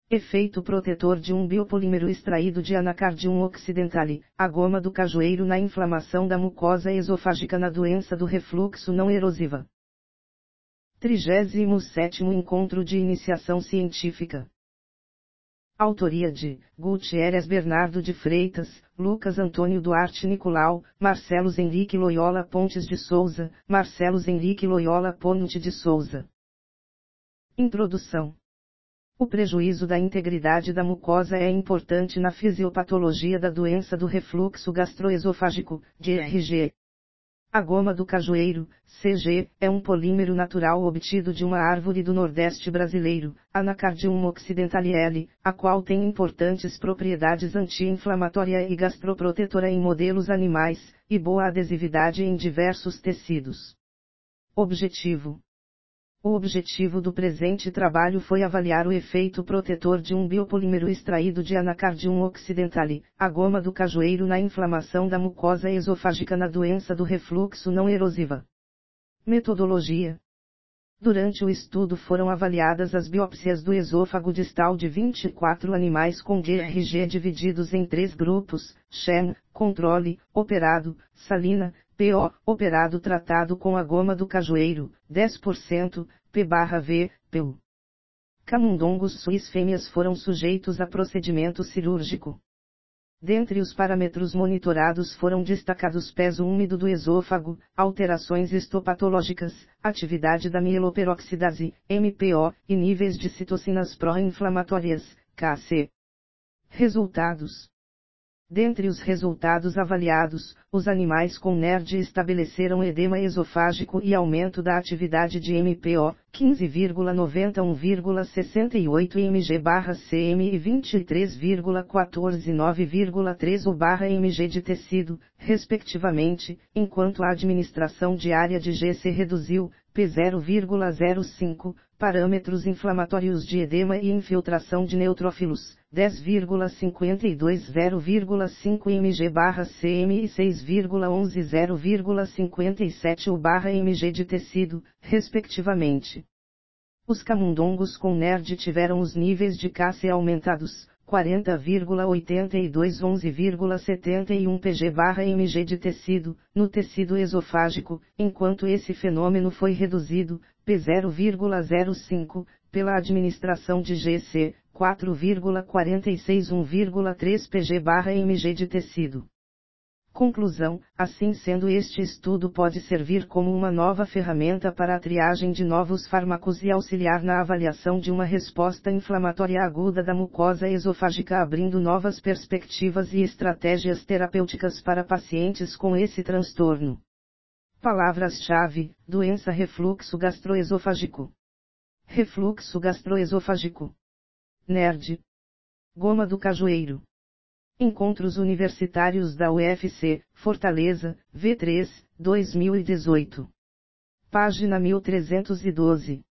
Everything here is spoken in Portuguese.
Efeito protetor de um biopolímero extraído de Anacardium occidentale, a goma do cajueiro na inflamação da mucosa esofágica na doença do refluxo não erosiva. 37º Encontro de Iniciação Científica. Autoria de Gutierrez Bernardo de Freitas, Lucas Antônio Duarte Nicolau, Marcelos Henrique Loyola Pontes de Souza, Marcelos Henrique Loyola Ponte de Souza. Introdução. O prejuízo da integridade da mucosa é importante na fisiopatologia da doença do refluxo gastroesofágico, DRG. A goma do cajueiro, CG, é um polímero natural obtido de uma árvore do Nordeste brasileiro, Anacardium occidentale L, a qual tem importantes propriedades anti-inflamatória e gastroprotetora em modelos animais, e boa adesividade em diversos tecidos. Objetivo. O objetivo do presente trabalho foi avaliar o efeito protetor de um biopolímero extraído de Anacardium occidentale, a goma do cajueiro na inflamação da mucosa esofágica na doença do refluxo não erosiva. Metodologia. Durante o estudo foram avaliadas as biópsias do esôfago distal de 24 animais com DRG divididos em 3 grupos, Shen, controle, operado, Salina, PO, operado tratado com a goma do cajueiro, 10%, P/V, PU. Camundongos suíços fêmeas foram sujeitos a procedimento cirúrgico. Dentre os parâmetros monitorados foram destacados peso úmido do esôfago, alterações histopatológicas, atividade da mieloperoxidase, MPO, e níveis de citocinas pró-inflamatórias, KC. Resultados. Dentre os resultados avaliados, os animais com NERD estabeleceram edema esofágico e aumento da atividade de MPO, 15,91,68 mg/cm e 23,149,3 U/mg de tecido, respectivamente, enquanto a administração diária de GC reduziu, P0,05, parâmetros inflamatórios de edema e infiltração de neutrófilos, 10,52 0,5 mg/cm e 6,11 0,57 U/mg de tecido, respectivamente. Os camundongos com NERD tiveram os níveis de KC aumentados, 40,82 11,71 pg/mg de tecido, no tecido esofágico, enquanto esse fenômeno foi reduzido, P0,05, pela administração de GC, 4,46 1,3 pg/mg de tecido. Conclusão: assim sendo, este estudo pode servir como uma nova ferramenta para a triagem de novos fármacos e auxiliar na avaliação de uma resposta inflamatória aguda da mucosa esofágica, abrindo novas perspectivas e estratégias terapêuticas para pacientes com esse transtorno. Palavras-chave: doença refluxo gastroesofágico. Refluxo gastroesofágico. NERD. Goma do cajueiro. Encontros Universitários da UFC, Fortaleza, V3, 2018. Página 1312.